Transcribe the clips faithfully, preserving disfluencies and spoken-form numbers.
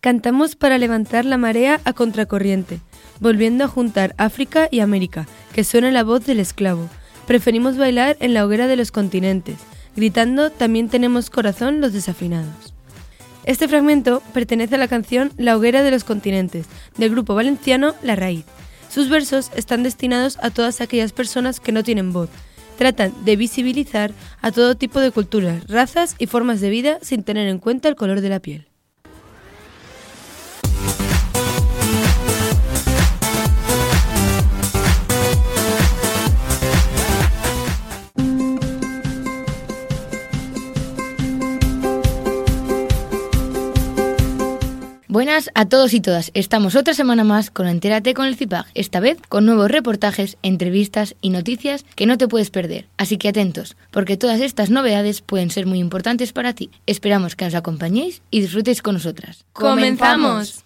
Cantamos para levantar la marea a contracorriente, volviendo a juntar África y América, que suena la voz del esclavo. Preferimos bailar en la hoguera de los continentes, gritando también tenemos corazón los desafinados. Este fragmento pertenece a la canción La hoguera de los continentes, del grupo valenciano La Raíz. Sus versos están destinados a todas aquellas personas que no tienen voz. Tratan de visibilizar a todo tipo de culturas, razas y formas de vida sin tener en cuenta el color de la piel. Buenas a todos y todas. Estamos otra semana más con Entérate con el CIPAG, esta vez con nuevos reportajes, entrevistas y noticias que no te puedes perder. Así que atentos, porque todas estas novedades pueden ser muy importantes para ti. Esperamos que nos acompañéis y disfrutéis con nosotras. ¡Comenzamos!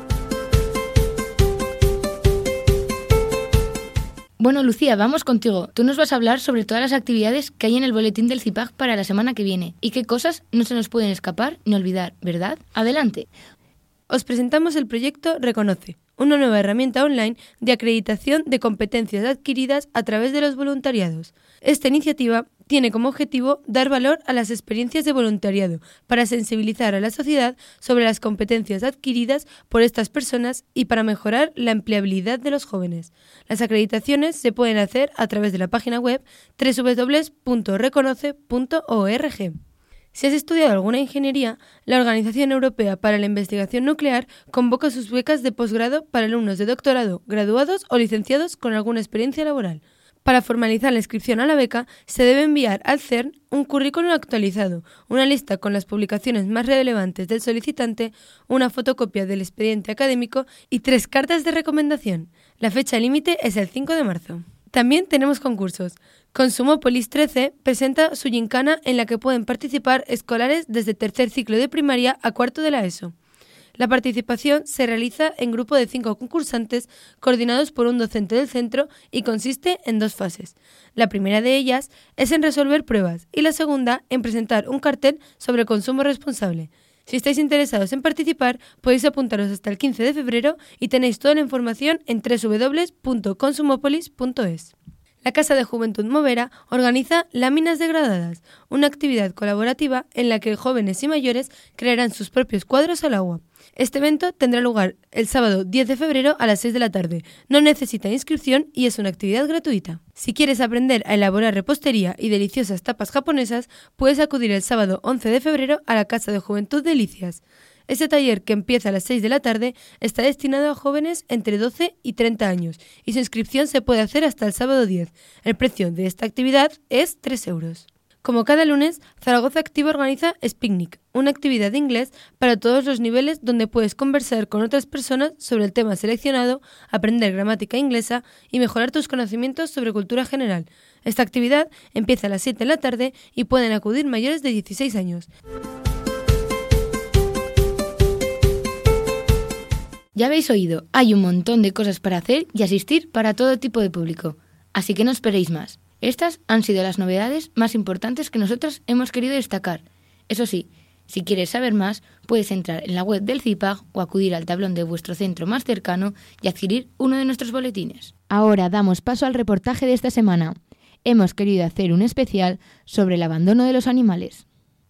Bueno, Lucía, vamos contigo. Tú nos vas a hablar sobre todas las actividades que hay en el boletín del CIPAG para la semana que viene y qué cosas no se nos pueden escapar ni olvidar, ¿verdad? Adelante. Os presentamos el proyecto Reconoce, una nueva herramienta online de acreditación de competencias adquiridas a través de los voluntariados. Esta iniciativa tiene como objetivo dar valor a las experiencias de voluntariado para sensibilizar a la sociedad sobre las competencias adquiridas por estas personas y para mejorar la empleabilidad de los jóvenes. Las acreditaciones se pueden hacer a través de la página web doble u doble u doble u punto reconoce punto org. Si has estudiado alguna ingeniería, la Organización Europea para la Investigación Nuclear convoca sus becas de posgrado para alumnos de doctorado, graduados o licenciados con alguna experiencia laboral. Para formalizar la inscripción a la beca, se debe enviar al CERN un currículum actualizado, una lista con las publicaciones más relevantes del solicitante, una fotocopia del expediente académico y tres cartas de recomendación. La fecha límite es el cinco de marzo. También tenemos concursos. Consumópolis trece presenta su gincana en la que pueden participar escolares desde tercer ciclo de primaria a cuarto de la ESO. La participación se realiza en grupo de cinco concursantes coordinados por un docente del centro y consiste en dos fases. La primera de ellas es en resolver pruebas y la segunda en presentar un cartel sobre consumo responsable. Si estáis interesados en participar, podéis apuntaros hasta el quince de febrero y tenéis toda la información en doble u doble u doble u punto consumópolis punto es. La Casa de Juventud Movera organiza Láminas Degradadas, una actividad colaborativa en la que jóvenes y mayores crearán sus propios cuadros al agua. Este evento tendrá lugar el sábado diez de febrero a las seis de la tarde. No necesita inscripción y es una actividad gratuita. Si quieres aprender a elaborar repostería y deliciosas tapas japonesas, puedes acudir el sábado once de febrero a la Casa de Juventud Delicias. Este taller, que empieza a las seis de la tarde, está destinado a jóvenes entre doce y treinta años y su inscripción se puede hacer hasta el sábado diez. El precio de esta actividad es tres euros. Como cada lunes, Zaragoza Activa organiza Speaknik, una actividad de inglés para todos los niveles donde puedes conversar con otras personas sobre el tema seleccionado, aprender gramática inglesa y mejorar tus conocimientos sobre cultura general. Esta actividad empieza a las siete de la tarde y pueden acudir mayores de dieciséis años. Ya habéis oído, hay un montón de cosas para hacer y asistir para todo tipo de público. Así que no esperéis más. Estas han sido las novedades más importantes que nosotros hemos querido destacar. Eso sí, si quieres saber más, puedes entrar en la web del CIPAG o acudir al tablón de vuestro centro más cercano y adquirir uno de nuestros boletines. Ahora damos paso al reportaje de esta semana. Hemos querido hacer un especial sobre el abandono de los animales.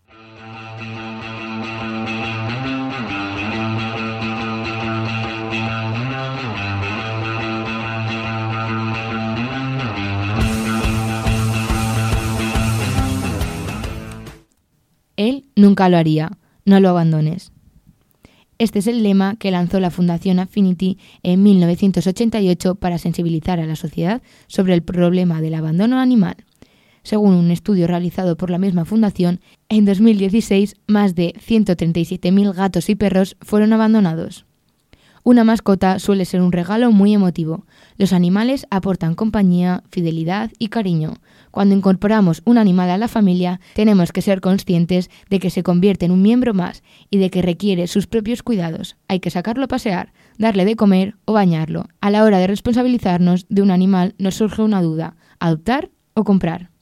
Él nunca lo haría, no lo abandones. Este es el lema que lanzó la Fundación Affinity en mil novecientos ochenta y ocho para sensibilizar a la sociedad sobre el problema del abandono animal. Según un estudio realizado por la misma fundación, en dos mil dieciséis más de ciento treinta y siete mil gatos y perros fueron abandonados. Una mascota suele ser un regalo muy emotivo. Los animales aportan compañía, fidelidad y cariño. Cuando incorporamos un animal a la familia, tenemos que ser conscientes de que se convierte en un miembro más y de que requiere sus propios cuidados. Hay que sacarlo a pasear, darle de comer o bañarlo. A la hora de responsabilizarnos de un animal nos surge una duda: ¿adoptar o comprar?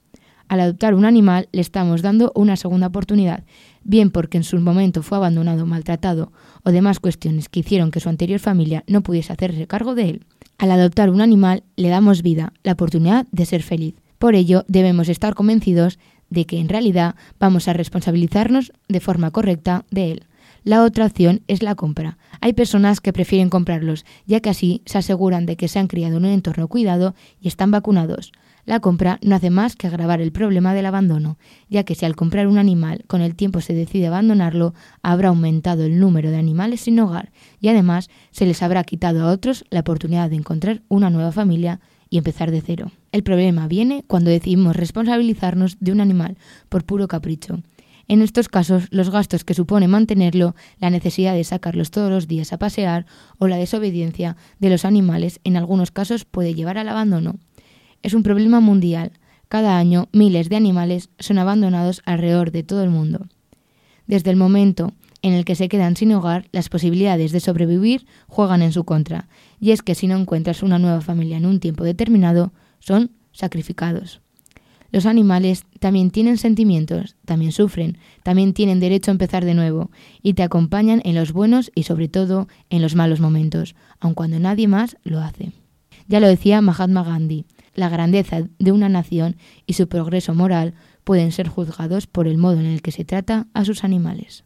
Al adoptar un animal le estamos dando una segunda oportunidad, bien porque en su momento fue abandonado, maltratado o demás cuestiones que hicieron que su anterior familia no pudiese hacerse cargo de él. Al adoptar un animal le damos vida, la oportunidad de ser feliz. Por ello debemos estar convencidos de que en realidad vamos a responsabilizarnos de forma correcta de él. La otra opción es la compra. Hay personas que prefieren comprarlos, ya que así se aseguran de que se han criado en un entorno cuidado y están vacunados. La compra no hace más que agravar el problema del abandono, ya que si al comprar un animal con el tiempo se decide abandonarlo, habrá aumentado el número de animales sin hogar y además se les habrá quitado a otros la oportunidad de encontrar una nueva familia y empezar de cero. El problema viene cuando decidimos responsabilizarnos de un animal por puro capricho. En estos casos, los gastos que supone mantenerlo, la necesidad de sacarlos todos los días a pasear o la desobediencia de los animales en algunos casos puede llevar al abandono. Es un problema mundial. Cada año miles de animales son abandonados alrededor de todo el mundo. Desde el momento en el que se quedan sin hogar, las posibilidades de sobrevivir juegan en su contra, y es que si no encuentras una nueva familia en un tiempo determinado, son sacrificados. Los animales también tienen sentimientos, también sufren, también tienen derecho a empezar de nuevo y te acompañan en los buenos y sobre todo en los malos momentos, aun cuando nadie más lo hace. Ya lo decía Mahatma Gandhi, la grandeza de una nación y su progreso moral pueden ser juzgados por el modo en el que se trata a sus animales.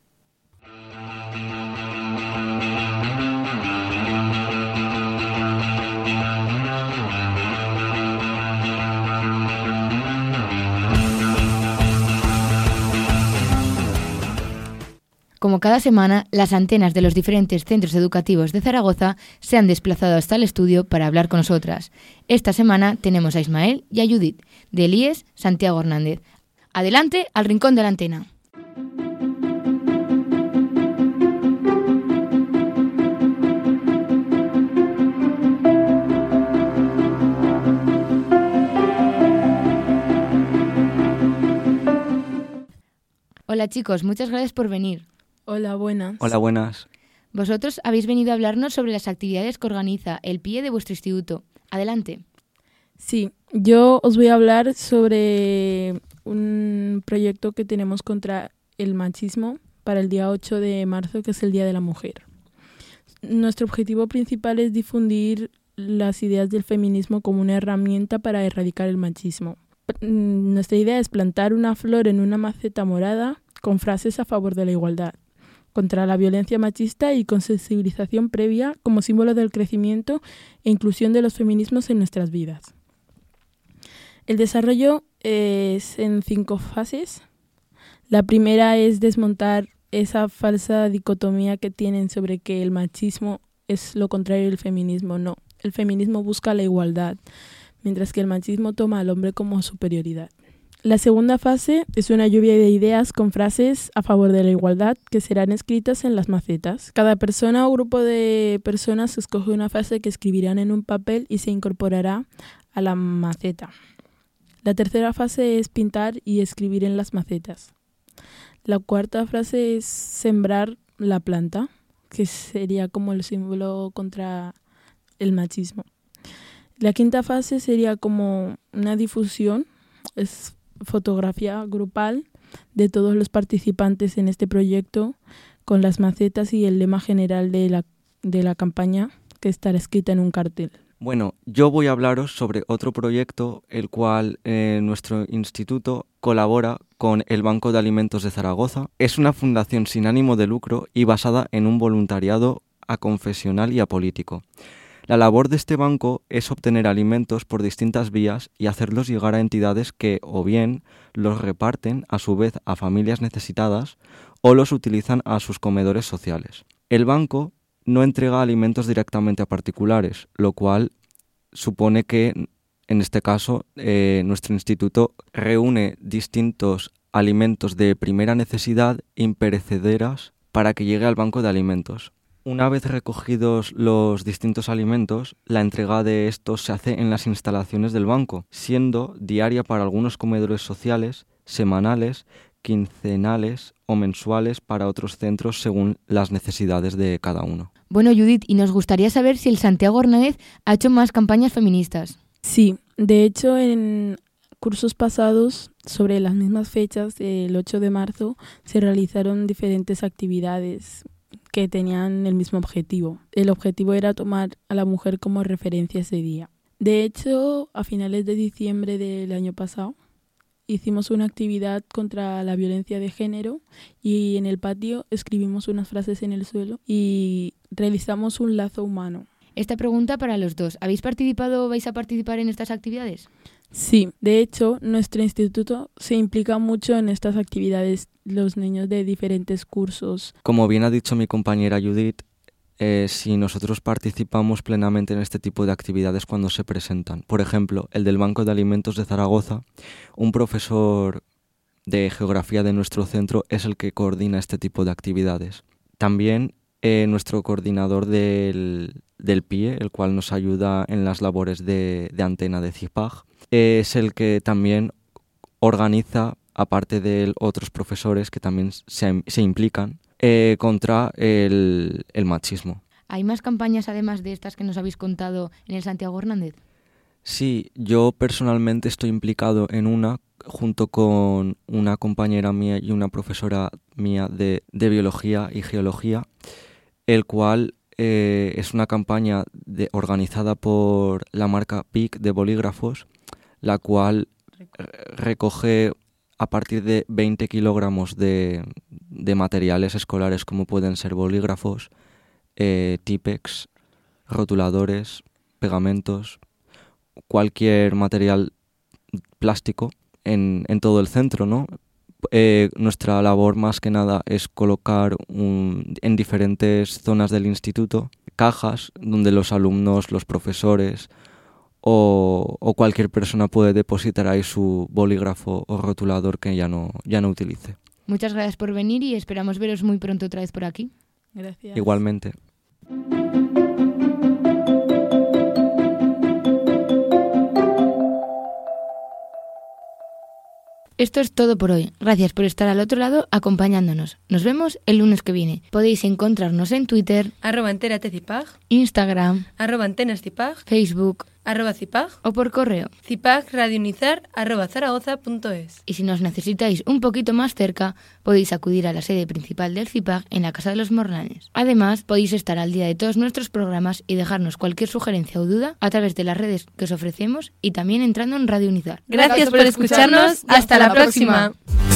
Como cada semana, las antenas de los diferentes centros educativos de Zaragoza se han desplazado hasta el estudio para hablar con nosotras. Esta semana tenemos a Ismael y a Judith, de I E S Santiago Hernández. Adelante al rincón de la antena. Hola chicos, muchas gracias por venir. Hola, buenas. Hola, buenas. Vosotros habéis venido a hablarnos sobre las actividades que organiza el P I E de vuestro instituto. Adelante. Sí, yo os voy a hablar sobre un proyecto que tenemos contra el machismo para el día ocho de marzo, que es el Día de la Mujer. Nuestro objetivo principal es difundir las ideas del feminismo como una herramienta para erradicar el machismo. Nuestra idea es plantar una flor en una maceta morada con frases a favor de la igualdad, contra la violencia machista y con sensibilización previa como símbolo del crecimiento e inclusión de los feminismos en nuestras vidas. El desarrollo es en cinco fases. La primera es desmontar esa falsa dicotomía que tienen sobre que el machismo es lo contrario del feminismo. No, el feminismo busca la igualdad, mientras que el machismo toma al hombre como superioridad. La segunda fase es una lluvia de ideas con frases a favor de la igualdad que serán escritas en las macetas. Cada persona o grupo de personas escoge una frase que escribirán en un papel y se incorporará a la maceta. La tercera fase es pintar y escribir en las macetas. La cuarta frase es sembrar la planta, que sería como el símbolo contra el machismo. La quinta fase sería como una difusión, es fotografía grupal de todos los participantes en este proyecto con las macetas y el lema general de la, de la campaña que estará escrita en un cartel. Bueno, yo voy a hablaros sobre otro proyecto el cual eh, nuestro instituto colabora con el Banco de Alimentos de Zaragoza. Es una fundación sin ánimo de lucro y basada en un voluntariado aconfesional y apolítico. La labor de este banco es obtener alimentos por distintas vías y hacerlos llegar a entidades que o bien los reparten a su vez a familias necesitadas o los utilizan a sus comedores sociales. El banco no entrega alimentos directamente a particulares, lo cual supone que, en este caso, eh, nuestro instituto reúne distintos alimentos de primera necesidad imperecederas para que llegue al banco de alimentos. Una vez recogidos los distintos alimentos, la entrega de estos se hace en las instalaciones del banco, siendo diaria para algunos comedores sociales, semanales, quincenales o mensuales para otros centros según las necesidades de cada uno. Bueno, Judith, y nos gustaría saber si el Santiago Hernández ha hecho más campañas feministas. Sí, de hecho, en cursos pasados, sobre las mismas fechas, el ocho de marzo, se realizaron diferentes actividades que tenían el mismo objetivo. El objetivo era tomar a la mujer como referencia ese día. De hecho, a finales de diciembre del año pasado, hicimos una actividad contra la violencia de género y en el patio escribimos unas frases en el suelo y realizamos un lazo humano. Esta pregunta para los dos. ¿Habéis participado o vais a participar en estas actividades? Sí, de hecho, nuestro instituto se implica mucho en estas actividades, los niños de diferentes cursos. Como bien ha dicho mi compañera Judith, Eh, si nosotros participamos plenamente en este tipo de actividades cuando se presentan. Por ejemplo, el del Banco de Alimentos de Zaragoza, un profesor de geografía de nuestro centro es el que coordina este tipo de actividades. También eh, nuestro coordinador del, del P I E, el cual nos ayuda en las labores de, de antena de CIPAG, eh, es el que también organiza, aparte de otros profesores que también se, se implican, Eh, contra el, el machismo. ¿Hay más campañas además de estas que nos habéis contado en el Santiago Hernández? Sí, yo personalmente estoy implicado en una junto con una compañera mía y una profesora mía de, de biología y geología, el cual eh, es una campaña de, organizada por la marca P I C de bolígrafos, la cual recoge a partir de veinte kilogramos de, de materiales escolares como pueden ser bolígrafos, eh, Tipex, rotuladores, pegamentos, cualquier material plástico en, en todo el centro, ¿no? Eh, nuestra labor más que nada es colocar un, en diferentes zonas del instituto cajas donde los alumnos, los profesores O, o cualquier persona puede depositar ahí su bolígrafo o rotulador que ya no, ya no utilice. Muchas gracias por venir y esperamos veros muy pronto otra vez por aquí. Gracias. Igualmente. Esto es todo por hoy. Gracias por estar al otro lado acompañándonos. Nos vemos el lunes que viene. Podéis encontrarnos en Twitter, arroba enteratecipag, Instagram, arroba antenascipag, Facebook, arroba cipag o por correo, cipagradiounizar arroba zaragoza punto es. Y si nos necesitáis un poquito más cerca, podéis acudir a la sede principal del CIPAG en la Casa de los Morlanes. Además, podéis estar al día de todos nuestros programas y dejarnos cualquier sugerencia o duda a través de las redes que os ofrecemos y también entrando en Radio Unizar. Gracias por escucharnos. Hasta la próxima.